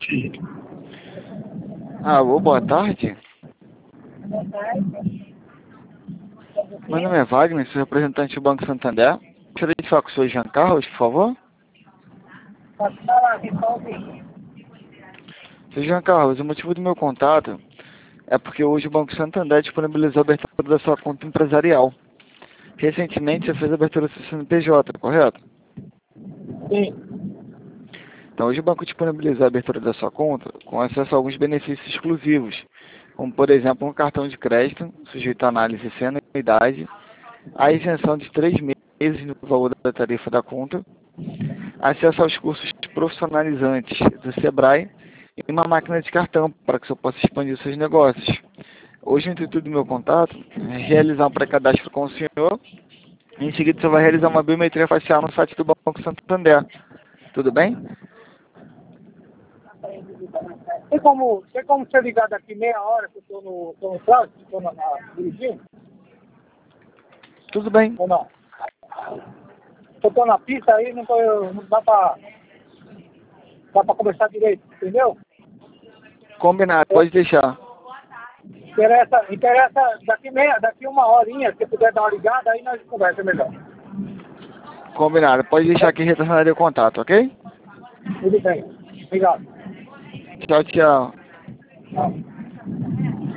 Alô, boa tarde. Boa tarde. Meu nome é Wagner, sou representante do Banco Santander. Gostaria de falar com o senhor Jean Carlos, por favor. Pode falar, resolve. Senhor Jean Carlos, o motivo do meu contato é porque hoje o Banco Santander disponibilizou a abertura da sua conta empresarial. Recentemente você fez a abertura do seu CNPJ, correto? Sim. Então hoje o banco disponibilizou a abertura da sua conta com acesso a alguns benefícios exclusivos, como por exemplo um cartão de crédito sujeito a análise sem anuidade, a isenção de 3 meses no valor da tarifa da conta, acesso aos cursos profissionalizantes do Sebrae e uma máquina de cartão para que você possa expandir os seus negócios. Hoje o intuito do meu contato é realizar um pré-cadastro com o senhor. Em seguida você vai realizar uma biometria facial no site do Banco Santander. Tudo bem? Tem como ser ligar daqui meia hora que eu tô no trânsito, dirigindo? Tudo bem. Ou não? Eu tô na pista aí, não dá pra conversar direito, entendeu? Combinado, pode deixar. Interessa daqui uma horinha, se puder dar uma ligada, aí nós conversa melhor. Combinado, pode deixar que retornarei o contato, ok? Tudo bem. Obrigado. Tchau, tchau. Tchau.